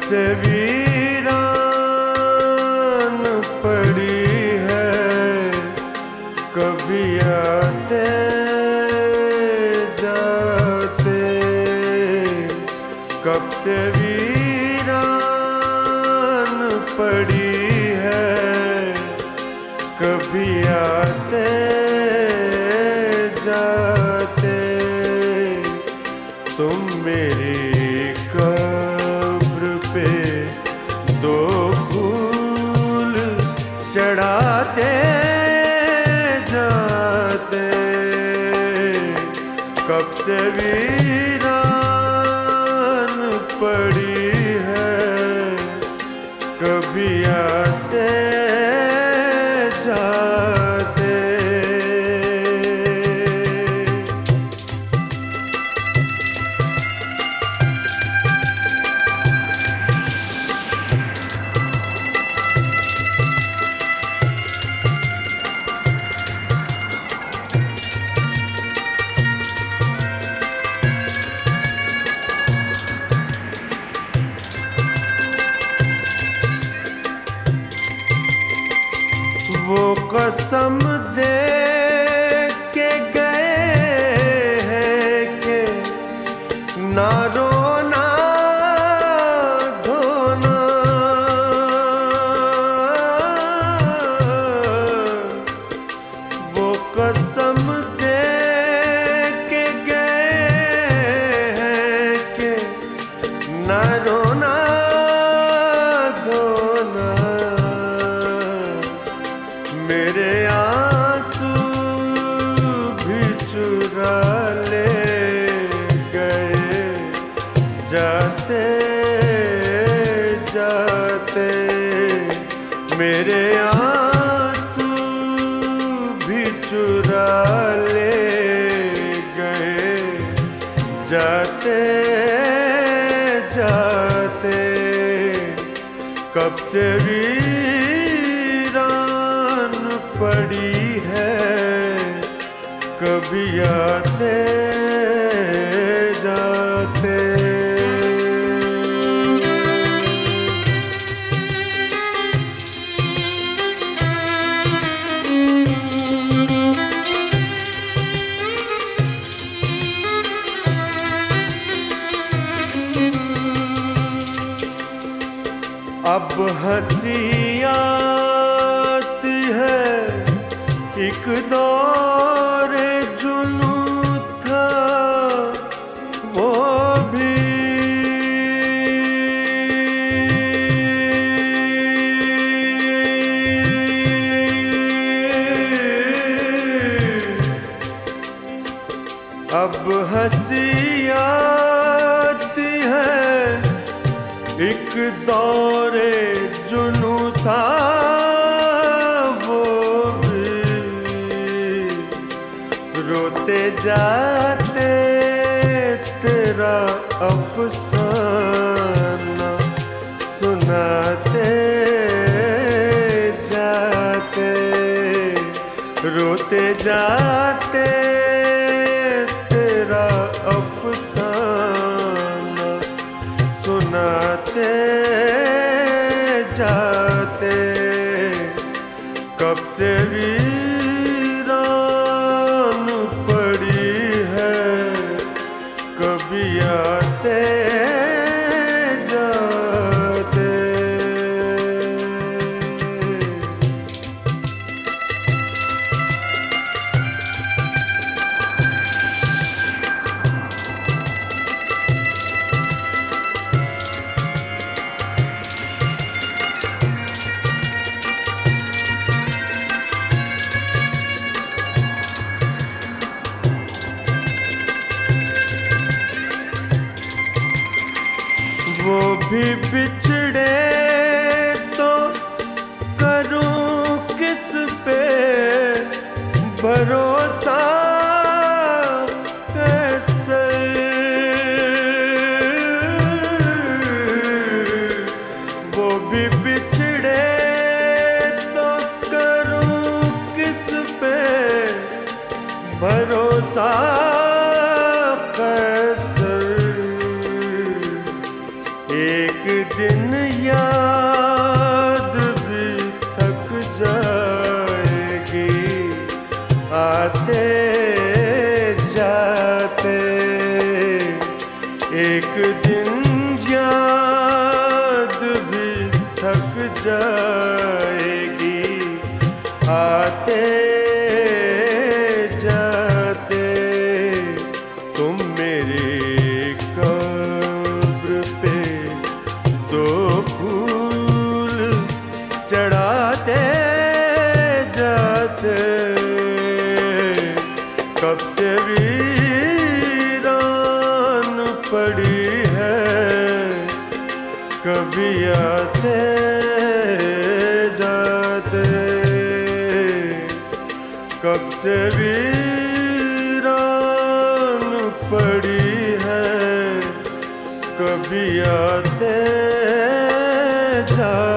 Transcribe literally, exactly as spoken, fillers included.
से वीरान पड़ी है, कभी आते जाते। कब से वीरान पड़ी है, कभी आते जाते। तुम मेरी कब्र पे दो फूल चढ़ाते जाते। कब से वीरान पड़ी है, कभी आते जाते। वो कसम दे के गए हैं कि ना रोना धोना। वो कसम दे के गए हैं कि ना रोना धोना। मेरे आंसू भी चुरा ले गए जाते जाते। मेरे आंसू भी चुरा ले गए जाते जाते। कब से वीरान पड़ी है, कभी आते जाते। अब हंसी आती है, एक दौर जुनू था वो भी। अब हंसी आती है, एक दौरे जुनू था वो भी। रोते जाते तेरा अफसाना सुनाते जाते। रोते जाते तेरा अफसाना सुनाते जाते। कब से वीरान पड़ी है, कभी आते जाते। वो भी बिछड़े तो करूं किस पे भरोसा कैसे। वो भी बिछड़े तो करूं किस पे भरोसा कैसे। एक दिन दिन याद भी थक जाएगी आते जाते। एक दिन याद भी थक जाएगी आते जाते। तुम मेरी कब्र पे दो फूल चढ़ाते जाते। कब से वीरान पड़ी है कभी आते जाते। कब से वीरान पड़ी है कभी आते जाते।